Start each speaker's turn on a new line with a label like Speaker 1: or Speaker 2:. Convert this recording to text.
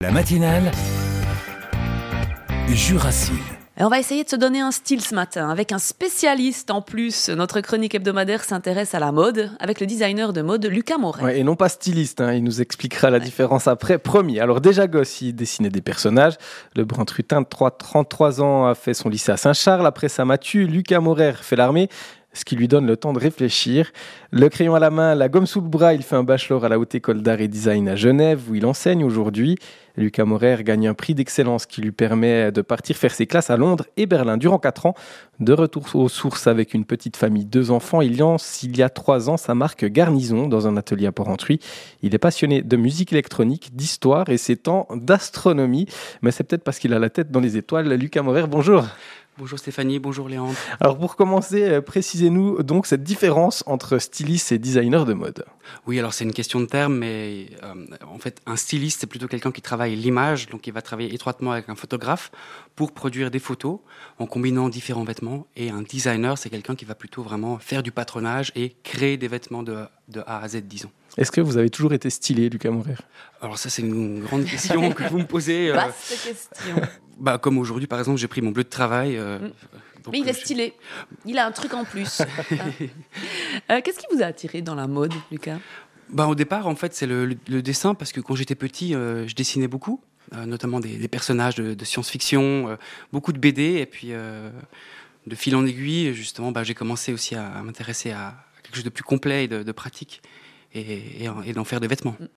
Speaker 1: La matinale Jurassine.
Speaker 2: Et on va essayer de se donner un style ce matin avec un spécialiste en plus. Notre chronique hebdomadaire s'intéresse à la mode avec le designer de mode Lucas Moret.
Speaker 3: Ouais, et non pas styliste, il nous expliquera la différence après. Promis. Alors déjà gosse, il dessinait des personnages. Le Brun-Trutin de 33 ans a fait son lycée à Saint-Charles. Après ça, Mathieu, Lucas Moret fait l'armée, ce qui lui donne le temps de réfléchir. Le crayon à la main, la gomme sous le bras, il fait un bachelor à la Haute École d'Art et Design à Genève, où il enseigne aujourd'hui. Lucas Moret gagne un prix d'excellence qui lui permet de partir faire ses classes à Londres et Berlin durant 4 ans. De retour aux sources avec une petite famille, 2 enfants, il lance il y a 3 ans sa marque Garnison dans un atelier à Porrentruy. Il est passionné de musique électronique, d'histoire et s'étend d'astronomie. Mais c'est peut-être parce qu'il a la tête dans les étoiles. Lucas Moret, bonjour.
Speaker 4: Bonjour Stéphanie, bonjour Léandre.
Speaker 3: Alors pour commencer, précisez-nous donc cette différence entre styliste et designer de mode.
Speaker 4: Oui, alors c'est une question de terme, mais en fait un styliste c'est plutôt quelqu'un qui travaille l'image, donc il va travailler étroitement avec un photographe pour produire des photos en combinant différents vêtements. Et un designer c'est quelqu'un qui va plutôt vraiment faire du patronage et créer des vêtements de A à Z, disons.
Speaker 3: Est-ce que vous avez toujours été stylé, Lucas Moret ?
Speaker 4: Alors ça c'est une grande question que vous me posez.
Speaker 2: Vaste question.
Speaker 4: Comme aujourd'hui par exemple j'ai pris mon bleu de travail.
Speaker 2: Mais il est stylé, il a un truc en plus. Qu'est-ce qui vous a attiré dans la mode, Lucas ?
Speaker 4: Au départ en fait c'est le dessin, parce que quand j'étais petit je dessinais beaucoup, notamment des personnages de science-fiction, beaucoup de BD, et puis de fil en aiguille justement j'ai commencé aussi à m'intéresser à quelque chose de plus complet et de pratique, et d'en faire des vêtements.